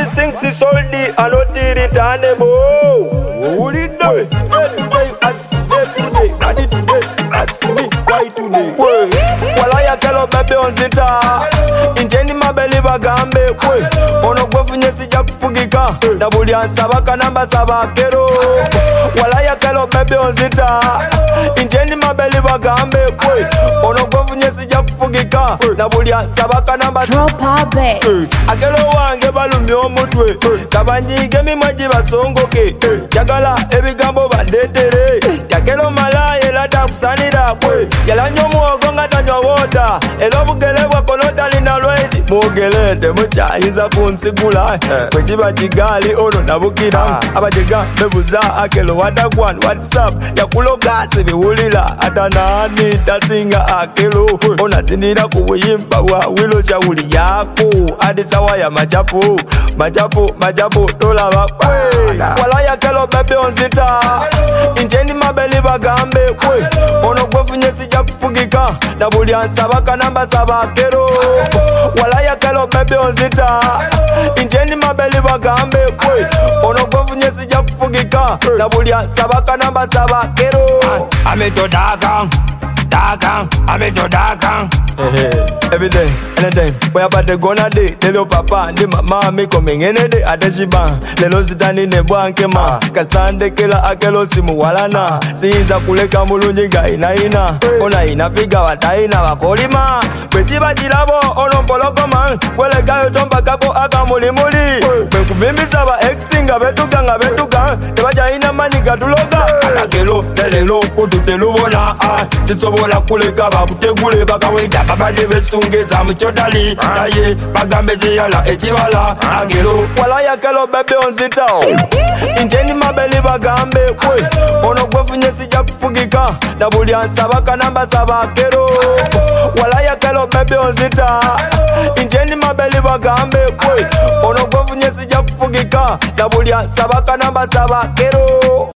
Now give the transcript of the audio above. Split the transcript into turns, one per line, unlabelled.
sinks is soldi and not irritable.
Who did do it? Today, ask me today. I did today, ask me why today. Wala ya kelo bebe onzita Inteni mabeli bagambe Ono gwefu nyesi jakufugika Dabuli ansabaka namba sabakero Wala ya kelo bebe onzita Inteni mabeli bagambe Ono gwefu nyesi jakufugika Dabuli ansabaka namba Akelo wange balumi omutwe Kabanyige mimwaji basongoke Jagala ebigambo bandetere Jakelo malaye lata kusanira Yala nyomu ogonga tanywa woda Elobugele wakolota lina lwedi Mugelete muchayiza kunsigula Kwechiba chigali ono nabukina Abajiga mebuza akelo wadagwan WhatsApp Yakulo gatsi biwulila Atanani tasinga akelo Ona zinira kuwimba wa wilo chauli yako Adisawa ya majapo Majapo dolaba Wala ya kelo bebe onzita Inteni mabeli bagambe Ono gwefu nyesi jakufugika Dabuli ansabaka namba sabakero Wala ya kelo bebe onzita Inteni mabeli bagambe Ono gwefu nyesi jakufugika Dabuli ansabaka namba sabakero Ameto dagang Every day, anytime, boy about the gonna day. Tell your papa, the mama me coming any day. Ateshiba, lelo sitani ne bwanke ma. Kasande kela akelo simu walana. Sinza kuleka mulunji ina. Ona inapiga wataina wakolima. Kwechiba jilabo ono poloko man. Kwele kayo tomba kako aka mulimuli. Kwekubimbi saba exinga betuka. Tebaja ina mani katuloka. Anakelo, selelo kututelu bona. Sitsobola kuleka babutegule bakaweda babade besungeza muchotali naye bagambeze yala echibala agero wala yakelo bebe onzita Inteni mabeli bagambe ono gwefu nyesi jakufugika Dabuli ansabaka namba sabakero wala yakelo bebe onzita Inteni mabeli bagambe ono gwefu nyesi jakufugika Dabuli ansabaka namba sabakero